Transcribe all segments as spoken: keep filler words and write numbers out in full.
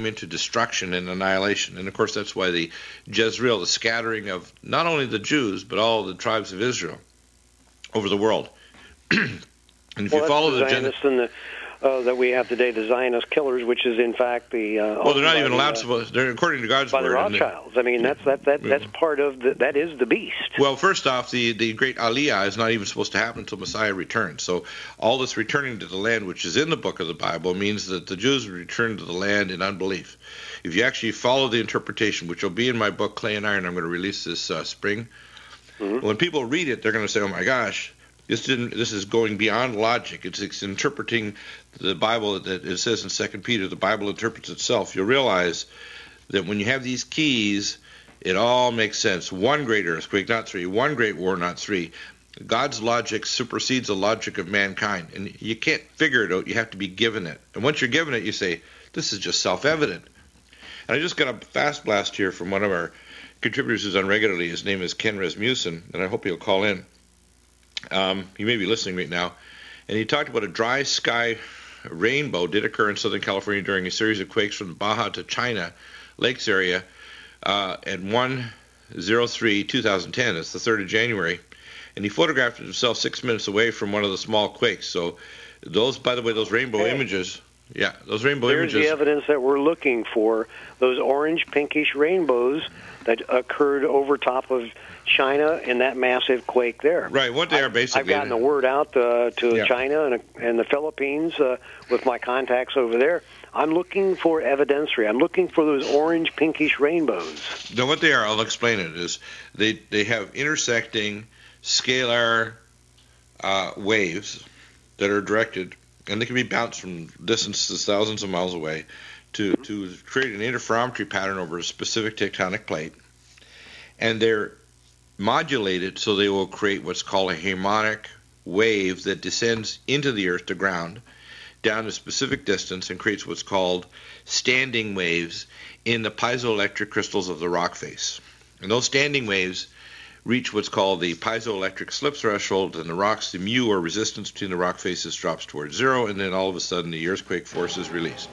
came into destruction and annihilation. And, of course, that's why the Jezreel, the scattering of not only the Jews, but all the tribes of Israel over the world. And if well, you follow the the Zionists and the Uh, that we have today, the Zionist killers, which is in fact the uh, well, they're not even the, allowed uh, to. They're according to God's by word. the Rothschilds. I mean, that's that that that's part of the, that is the beast. Well, first off, the the great Aliyah is not even supposed to happen until Messiah returns. So all this returning to the land, which is in the book of the Bible, means that the Jews will return to the land in unbelief. If you actually follow the interpretation, which will be in my book Clay and Iron, I'm going to release this uh, spring. Mm-hmm. When people read it, they're going to say, "Oh my gosh." This didn't. This is going beyond logic. It's, it's interpreting the Bible. That it says in Second Peter, the Bible interprets itself. You'll realize that when you have these keys, it all makes sense. One great earthquake, not three. One great war, not three. God's logic supersedes the logic of mankind, and you can't figure it out. You have to be given it. And once you're given it, you say, "This is just self-evident." And I just got a fast blast here from one of our contributors who's on regularly. His name is Ken Rasmussen, and I hope he'll call in. Um, you may be listening right now, and he talked about a dry sky rainbow did occur in Southern California during a series of quakes from the Baja to China Lakes area uh, at one oh three two thousand ten. It's the third of January, and he photographed himself six minutes away from one of the small quakes. So those, by the way, those rainbow hey, images, yeah, those rainbow there's images. There's the evidence that we're looking for, those orange pinkish rainbows that occurred over top of China in that massive quake there. Right, what they are basically. I've gotten the word out uh, to yeah. China and, and the Philippines uh, with my contacts over there. I'm looking for evidencery. I'm looking for those orange pinkish rainbows. Now, what they are, I'll explain it, is they, they have intersecting scalar uh, waves that are directed, and they can be bounced from distances thousands of miles away to, mm-hmm. to create an interferometry pattern over a specific tectonic plate. And they're modulated so they will create what's called a harmonic wave that descends into the earth to ground down a specific distance and creates what's called standing waves in the piezoelectric crystals of the rock face. And those standing waves reach what's called the piezoelectric slip threshold, and the rocks, the mu or resistance between the rock faces drops towards zero, and then all of a sudden the earthquake force is released.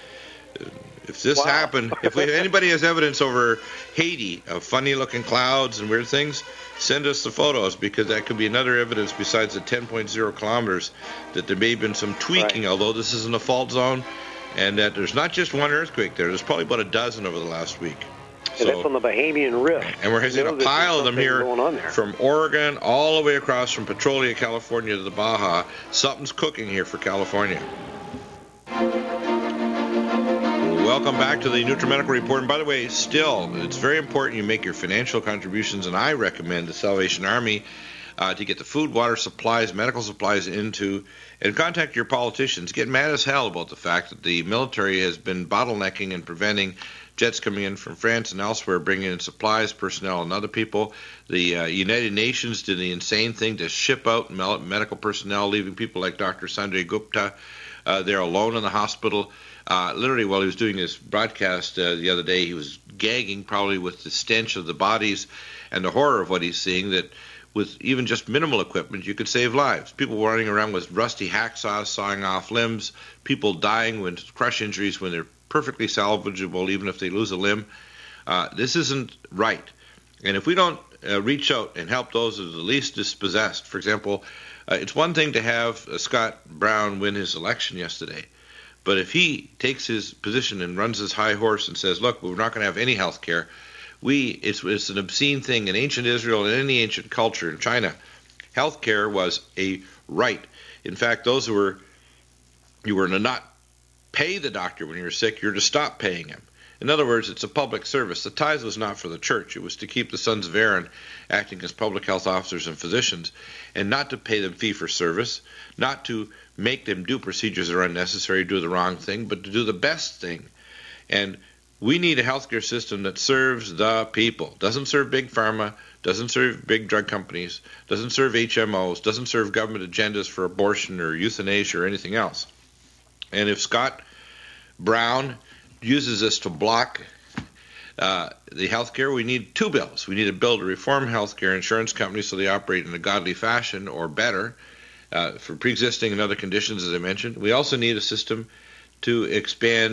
If this wow. happened, if, we, if anybody has evidence over Haiti of funny-looking clouds and weird things, send us the photos, because that could be another evidence besides the ten point zero kilometers that there may have been some tweaking, right. although this isn't a fault zone, and that there's not just one earthquake there. There's probably about a dozen over the last week. So, that's on the Bahamian Rift. And we're hitting a pile of them here from Oregon all the way across from Petrolia, California to the Baja. Something's cooking here for California. Welcome back to the NutriMedical Report. And by the way, still, it's very important you make your financial contributions, and I recommend the Salvation Army uh, to get the food, water supplies, medical supplies into, and contact your politicians. Get mad as hell about the fact that the military has been bottlenecking and preventing jets coming in from France and elsewhere, bringing in supplies, personnel, and other people. The uh, United Nations did the insane thing to ship out medical personnel, leaving people like Doctor Sanjay Gupta uh, there alone in the hospital. Uh, literally, while he was doing his broadcast uh, the other day, he was gagging, probably with the stench of the bodies and the horror of what he's seeing, that with even just minimal equipment, you could save lives. People running around with rusty hacksaws, sawing off limbs, people dying with crush injuries when they're perfectly salvageable, even if they lose a limb. Uh, this isn't right. And if we don't uh, reach out and help those who are the least dispossessed, for example, uh, it's one thing to have uh, Scott Brown win his election yesterday. But if he takes his position and runs his high horse and says, look, we're not going to have any health care, we, it's, it's an obscene thing in ancient Israel and any ancient culture in China. Health care was a right. In fact, those who were, you were to not pay the doctor when you were sick, you're to stop paying him. In other words, it's a public service. The tithe was not for the church. It was to keep the sons of Aaron acting as public health officers and physicians, and not to pay them fee for service, not to make them do procedures that are unnecessary, do the wrong thing, but to do the best thing. And we need a healthcare system that serves the people, doesn't serve big pharma, doesn't serve big drug companies, doesn't serve H M Os, doesn't serve government agendas for abortion or euthanasia or anything else. And if Scott Brown uses this to block uh, the health care, we need two bills. We need a bill to reform health care insurance companies so they operate in a godly fashion or better uh, for pre-existing and other conditions, as I mentioned. We also need a system to expand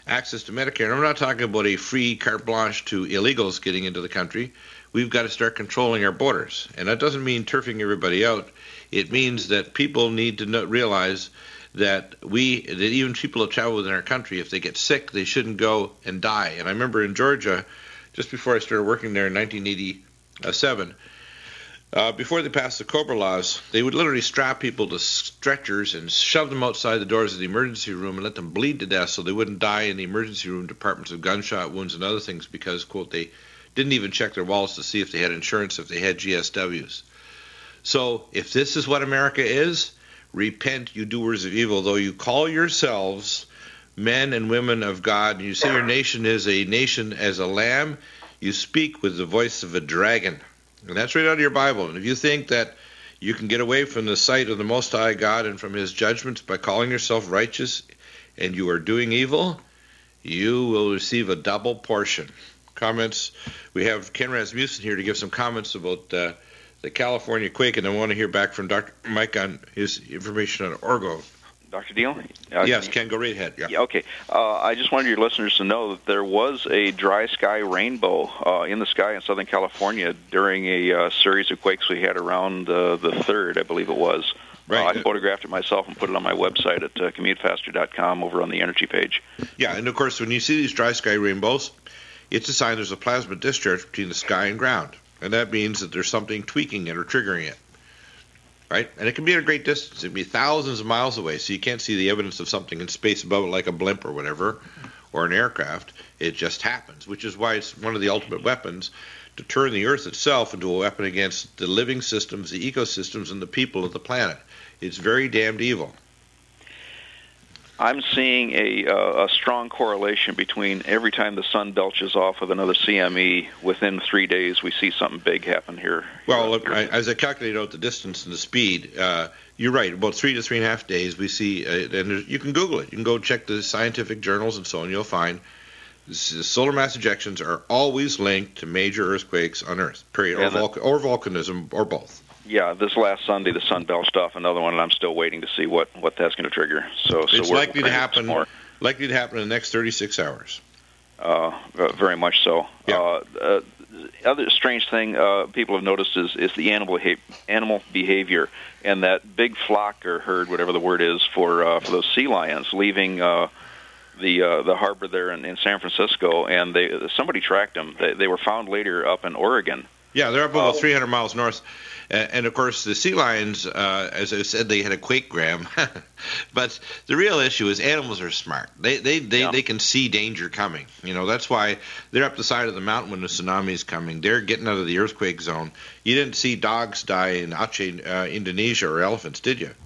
access to Medicare. And I'm not talking about a free carte blanche to illegals getting into the country. We've got to start controlling our borders. And that doesn't mean turfing everybody out. It means that people need to know, realize that we, that even people who travel within our country, if they get sick, they shouldn't go and die. And I remember in Georgia, just before I started working there in nineteen eighty-seven, uh, before they passed the COBRA laws, they would literally strap people to stretchers and shove them outside the doors of the emergency room and let them bleed to death so they wouldn't die in the emergency room departments of gunshot wounds and other things because, quote, they didn't even check their wallets to see if they had insurance, if they had G S Ws. So if this is what America is, repent, you doers of evil. Though you call yourselves men and women of God, and you say your nation is a nation as a lamb, you speak with the voice of a dragon. And that's right out of your Bible. And if you think that you can get away from the sight of the Most High God and from his judgments by calling yourself righteous and you are doing evil, you will receive a double portion. Comments? We have Ken Rasmussen here to give some comments about uh, the California quake, and I want to hear back from Doctor Mike on his information on Orgo. Doctor Deal? Uh, yes, Ken, go right ahead. Yeah. yeah okay. Uh, I just wanted your listeners to know that there was a dry sky rainbow uh, in the sky in Southern California during a uh, series of quakes we had around uh, the third, I believe it was. Right. Uh, I photographed it myself and put it on my website at uh, commute faster dot com over on the energy page. Yeah, and of course, when you see these dry sky rainbows, it's a sign there's a plasma discharge between the sky and ground. And that means that there's something tweaking it or triggering it. Right? And it can be at a great distance. It can be thousands of miles away, so you can't see the evidence of something in space above it like a blimp or whatever, or an aircraft. It just happens, which is why it's one of the ultimate weapons to turn the Earth itself into a weapon against the living systems, the ecosystems, and the people of the planet. It's very damned evil. I'm seeing a, uh, a strong correlation between every time the sun belches off with another C M E, within three days we see something big happen here. Well, look, I, as I calculate out the distance and the speed, uh, you're right. About three to three and a half days we see, uh, and you can Google it. You can go check the scientific journals and so on. You'll find solar mass ejections are always linked to major earthquakes on Earth, period, or, vul- or volcanism, or both. Yeah, this last Sunday the sun belched off another one, and I'm still waiting to see what, what that's going to trigger. So, so it's we're, likely we're to happen. More. Likely to happen in the next thirty-six hours. Uh, very much so. Yeah. Uh, uh, other strange thing uh, people have noticed is, is the animal beha- animal behavior, and that big flock or herd, whatever the word is, for uh, for those sea lions leaving uh, the uh, the harbor there in, in San Francisco, and they somebody tracked them. They, they were found later up in Oregon. Yeah, they're up about oh. three hundred miles north. And, and, of course, the sea lions, uh, as I said, they had a quakegram. But the real issue is animals are smart. They they, they, yeah. they can see danger coming. You know, that's why they're up the side of the mountain when the tsunami is coming. They're getting out of the earthquake zone. You didn't see dogs die in Aceh, uh, Indonesia, or elephants, did you?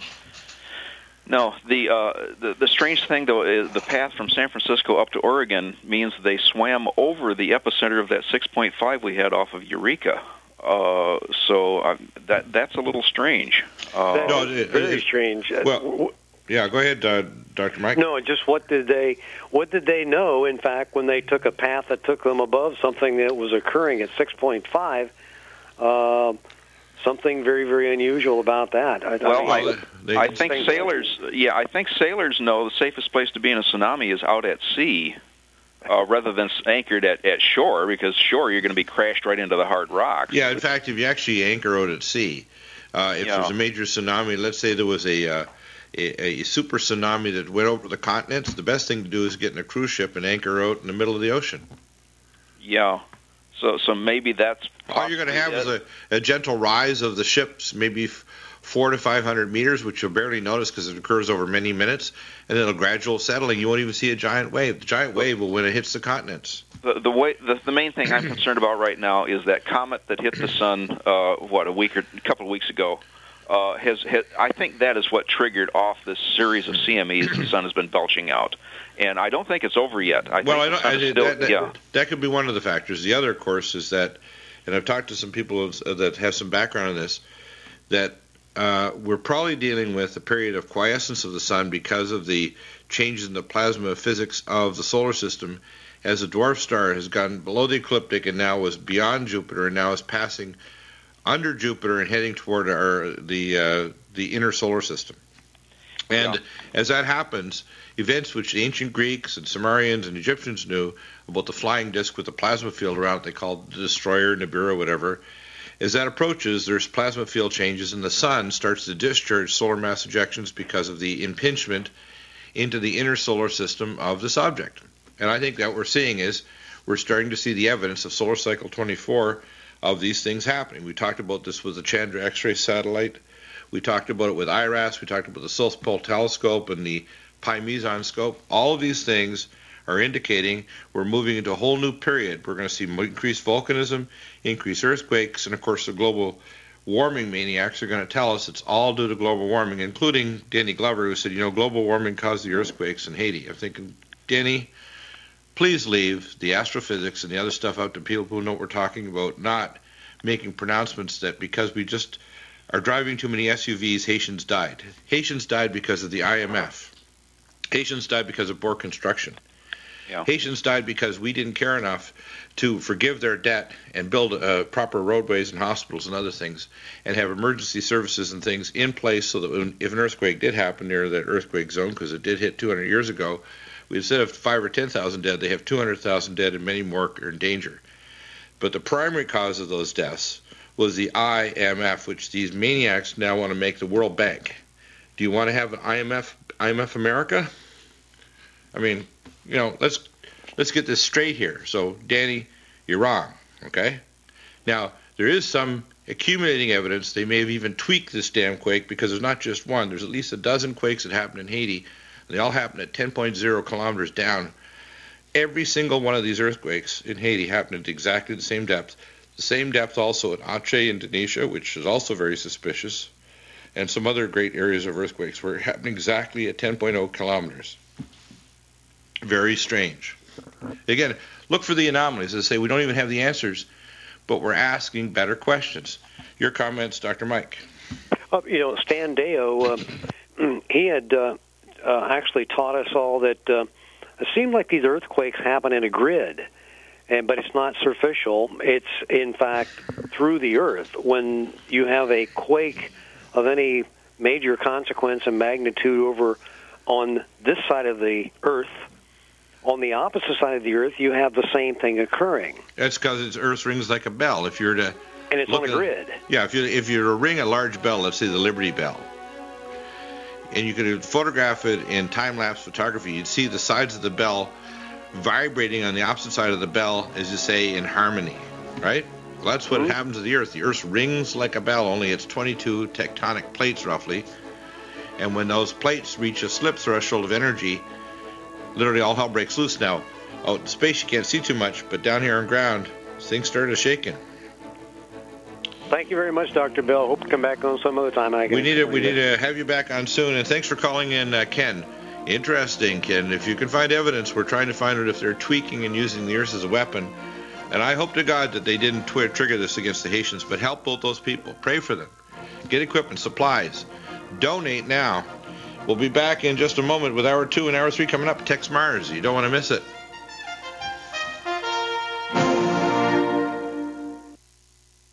No, the, uh, the the strange thing, though, is the path from San Francisco up to Oregon means they swam over the epicenter of that six point five we had off of Eureka. Uh, so uh, that that's a little strange. Uh, that no, it, very it, strange. Well, yeah, go ahead, uh, Doctor Mike. No, just what did they what did they know? In fact, when they took a path that took them above something that was occurring at six point five. Uh, Something very, very unusual about that. I, well, I, I, they, I think sailors, yeah, I think sailors know the safest place to be in a tsunami is out at sea, uh, rather than anchored at, at shore, because shore you're going to be crashed right into the hard rocks. Yeah, in fact, if you actually anchor out at sea, uh, if yeah. there's a major tsunami, let's say there was a, uh, a a super tsunami that went over the continents, the best thing to do is get in a cruise ship and anchor out in the middle of the ocean. Yeah. So, so maybe that's all you're going to have is a, a gentle rise of the ships, maybe f- four to five hundred meters, which you'll barely notice because it occurs over many minutes, and then a gradual settling. You won't even see a giant wave. The giant wave will when it hits the continents. The the, way, the, the main thing I'm concerned about right now is that comet that hit the sun, uh, what a week or a couple of weeks ago. Uh, has, has I think that is what triggered off this series of C M Es the sun has been belching out, and I don't think it's over yet. I well, think I don't, I, still, that, that, yeah. that could be one of the factors. The other, of course, is that, and I've talked to some people that have some background in this, that uh, we're probably dealing with a period of quiescence of the sun because of the changes in the plasma physics of the solar system, as the dwarf star has gone below the ecliptic and now was beyond Jupiter and now is passing under Jupiter and heading toward our the uh, the inner solar system. And yeah. as that happens, events which the ancient Greeks and Sumerians and Egyptians knew about the flying disk with the plasma field around it, they called the destroyer, Nibiru, whatever, as that approaches, there's plasma field changes, and the sun starts to discharge solar mass ejections because of the impingement into the inner solar system of this object. And I think that what we're seeing is we're starting to see the evidence of solar cycle twenty-four of these things happening. We talked about this with the Chandra X-ray satellite. We talked about it with I R A S. We talked about the South Pole Telescope and the Pi Meson Scope. All of these things are indicating we're moving into a whole new period. We're going to see increased volcanism, increased earthquakes, and of course the global warming maniacs are going to tell us it's all due to global warming, including Danny Glover, who said, you know, global warming caused the earthquakes in Haiti. I'm thinking, Danny, please leave the astrophysics and the other stuff out to people who know what we're talking about, not making pronouncements that because we just are driving too many S U Vs, Haitians died. Haitians died because of the I M F. Haitians died because of poor construction. Yeah. Haitians died because we didn't care enough to forgive their debt and build uh, proper roadways and hospitals and other things and have emergency services and things in place so that when, if an earthquake did happen near that earthquake zone, because it did hit two hundred years ago, we instead of five or ten thousand dead, they have two hundred thousand dead and many more are in danger. But the primary cause of those deaths was the I M F, which these maniacs now want to make the World Bank. Do you want to have an I M F, I M F America? I mean, you know, let's let's get this straight here. So, Danny, you're wrong, okay? Now, there is some accumulating evidence they may have even tweaked this damn quake because there's not just one. There's at least a dozen quakes that happened in Haiti. They all happened at ten point zero kilometers down. Every single one of these earthquakes in Haiti happened at exactly the same depth. The same depth also at Aceh, Indonesia, which is also very suspicious, and some other great areas of earthquakes were happening exactly at ten point zero kilometers. Very strange. Again, look for the anomalies. As I say, we don't even have the answers, but we're asking better questions. Your comments, Doctor Mike. Uh, you know, Stan Deyo, uh, he had uh, uh, actually taught us all that uh, it seemed like these earthquakes happen in a grid, and but it's not superficial. It's, in fact, through the earth. When you have a quake of any major consequence and magnitude over on this side of the earth, on the opposite side of the earth, you have the same thing occurring. That's because Earth rings like a bell. If you're to and it's on a at, grid. Yeah, if you if you were to ring a large bell, let's say the Liberty Bell, and you could photograph it in time-lapse photography, you'd see the sides of the bell vibrating on the opposite side of the bell, as you say, in harmony, right? Well, that's what mm-hmm. happens to the Earth. The Earth rings like a bell, only it's twenty-two tectonic plates roughly, and when those plates reach a slip threshold of energy, literally all hell breaks loose. Now, out in space you can't see too much, but down here on ground, things started shaking. Thank you very much, Doctor Bell. Hope to come back on some other time. I can we need to we need to have you back on soon, and thanks for calling in, uh, Ken. Interesting, Ken. If you can find evidence, we're trying to find out if they're tweaking and using the Earth as a weapon. And I hope to God that they didn't twi- trigger this against the Haitians, but help both those people. Pray for them. Get equipment, supplies. Donate now. We'll be back in just a moment with hour two and hour three coming up. Tex Mars. You don't want to miss it.